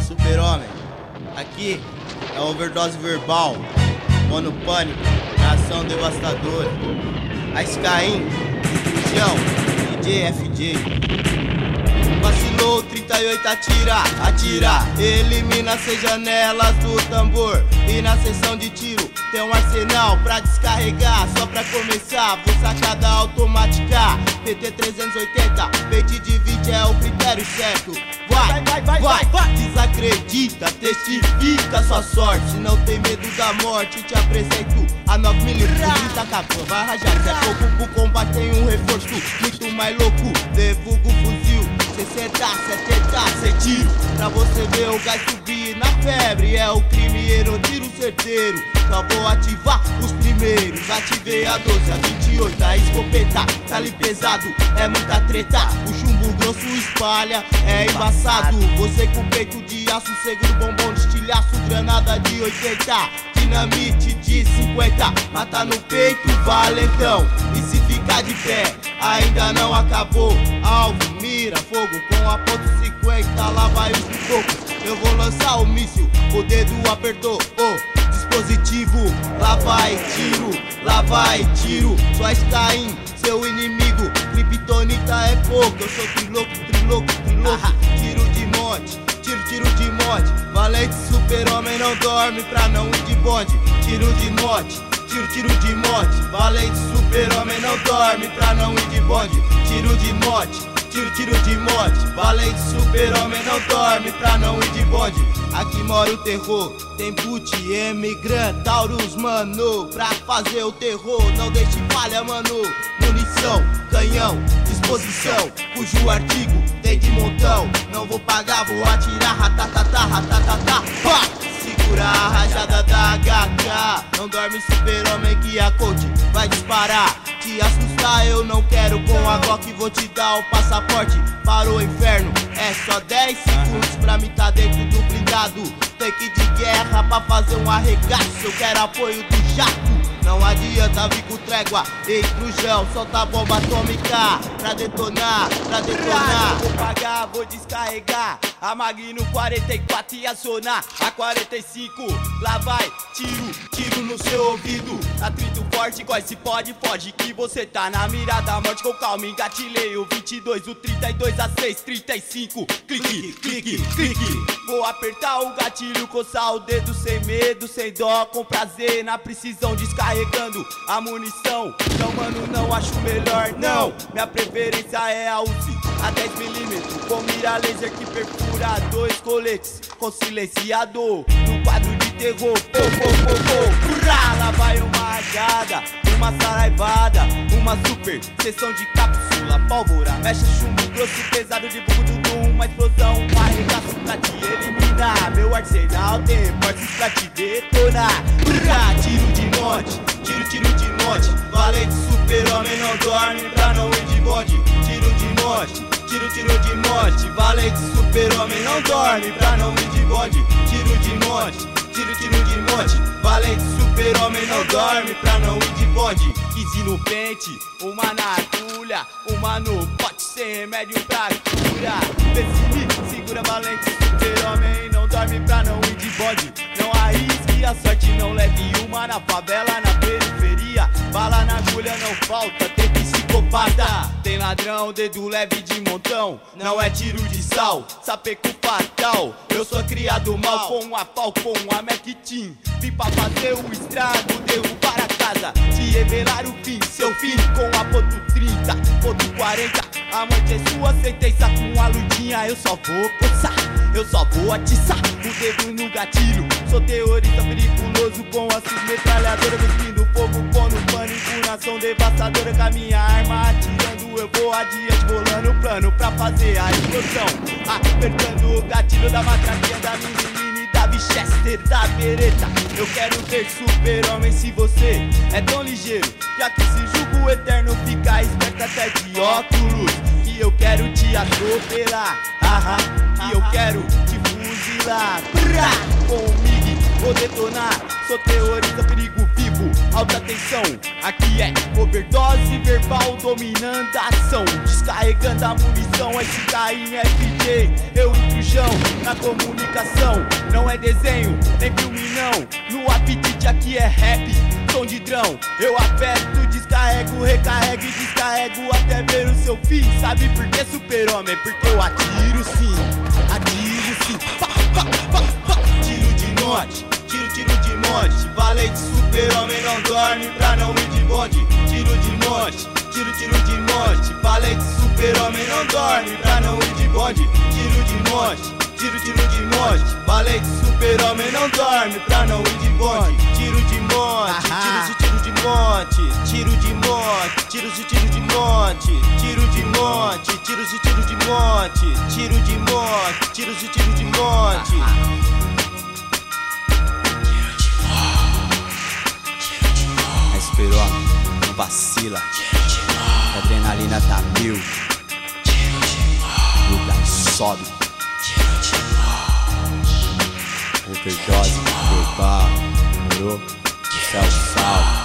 Super-Homem. Aqui é overdose verbal, mono pânico, reação devastadora. A Skyrim, João, DJ FJ. Vacilou, 38 atira, elimina as janelas do tambor. E na sessão de tiro tem um arsenal pra descarregar. Só pra começar, vou sacar da automática PT 380, peito de 20 é o critério certo. Vai, desacredita, testifica sua sorte. Se não tem medo da morte, te apresento a 9mm, grita capô, vai rajar. Se é pouco pro combate tem um reforço muito mais louco. Devugo fuzil, 60, 70, cê tiro pra você ver o gás subir na febre. É o crime, erro, tiro certeiro. Só vou ativar os primeiros. Ativei a 12, a 28, a escopeta tá ali pesado, é muita treta. O chumbo grosso espalha, é embaçado. Você com peito de aço, seguro bombom de estilhaço, granada de 80, dinamite de 50. Mata no peito, valentão. E se ficar de pé, ainda não acabou. Alvo, mira, fogo com a ponto 50. Lá vai os pipocos, eu vou lançar o míssil. O dedo apertou, dispositivo. Lá vai tiro, só está em seu inimigo. Kryptonita é pouco, eu sou triloco. Tiro de monte, tiro de monte. Valente Super-Homem não dorme pra não ir de bonde. Tiro de monte, tiro de monte. Valente Super-Homem não dorme pra não ir de bonde. Tiro de monte, tiro de monte. Valente Super-Homem não dorme pra não ir de bonde. Aqui mora o terror, tem boot, emigrante, Taurus, mano. Pra fazer o terror, não deixe falha, mano. Munição, canhão, disposição, cujo artigo tem de montão. Não vou pagar, vou atirar, ratatatá, pá! Segura a rajada da HK. Não dorme Super-Homem que a coach vai disparar. Te assustar eu não quero, com a Glock vou te dar o passaporte para o inferno. É só 10 segundos pra mim tá dentro do blindado. Tanque de guerra pra fazer um arregaço. Eu quero apoio do jato. Não adianta vir com trégua, entre o gel, solta a bomba atômica pra detonar. Vou pagar, vou descarregar a Magno 44 e acionar a 45. Lá vai, tiro no seu ouvido. Atrito forte, igual se pode, foge que você tá na mira da morte. Com calma, engatilhei o 22, o 32 a 6, 35. Clique. Vou apertar o gatilho, coçar o dedo sem medo, sem dó, com prazer, na precisão, descarregando a munição. Não, mano, não acho melhor, não. Minha preferência é a Uzi, a 10mm, com mira laser que perfura 2 coletes com silenciador. No quadro de terror, lá vai uma rajada, uma saraivada, uma super sessão de cápsula, pólvora, mexe chumbo grosso, pesado de buco do uma explosão, um arregaço pra te eliminar. Meu arsenal tem portes pra te detonar. Tiro de monte, tiro de monte. Valente Super-Homem não dorme pra não ir de bonde. Tiro de monte, tiro de monte. Valente Super-Homem não dorme pra não ir de bonde. Tiro de monte, tiro de monte. Valente Super-Homem não dorme pra não ir de bonde. 15 no pente, uma na agulha, uma no pote sem remédio pra cura. Decide, segura valente Super-Homem não dorme pra não ir de bonde. Não arrisque a sorte, não leve uma na favela, na periferia. Bala na agulha não falta, tem psicopata. Tem ladrão, dedo leve de montão. Não é tiro de sal, sapeco fatal. Eu sou criado mal, com a pau, com a Mac-Team. Vim pra fazer o estrago, derrubar a casa, te revelar o fim, seu fim com a ponto 30, ponto 40. A morte é sua sentença, com a lutinha eu só vou coçar, eu só vou atiçar o dedo no gatilho. Sou terrorista periculoso com a sua metralhadora, cuspindo fogo, pondo pânico, nação devastadora. Com a minha arma atirando eu vou adiante, bolando o plano pra fazer a explosão. Apertando o gatilho da matraquinha da menina, da Winchester, da bereta. Eu quero ver Super-Homem se você é tão ligeiro, já que se julgo eterno, fica esperto até de óculos. Que eu quero te atropelar, que eu quero te fuzilar. Com o MIG vou detonar, sou terrorista, perigo vivo, alta tensão. Aqui é overdose verbal dominando a ação, descarregando a munição. Esse carinha é FJ, eu entro chão, na comunicação. Não é desenho, nem filme não. No apetite aqui é rap, som de drão. Eu aperto, descarrego, recarrego e descarrego até ver o seu fim. Sabe por que, super-homem? Porque eu atiro sim, pá, pá, pá, pá. Tiro de norte, tiro de monte. Valente super-homem não dorme pra não ir de bonde. Tiro de norte, tiro de monte. Valente super-homem não dorme pra não ir de bonde. Tiro de monte, tiro de monte. Valente super-homem não dorme pra não ir de bonde. Tiro de monte, tiro de monte. Tiro de monte, tiro de monte. Tiro de monte, tiro de monte. Tiro de monte, tiro de monte. Super-homem, não vacila. A adrenalina tá mil. O gás sobe. Overdose, verbal, morou, céu, sal.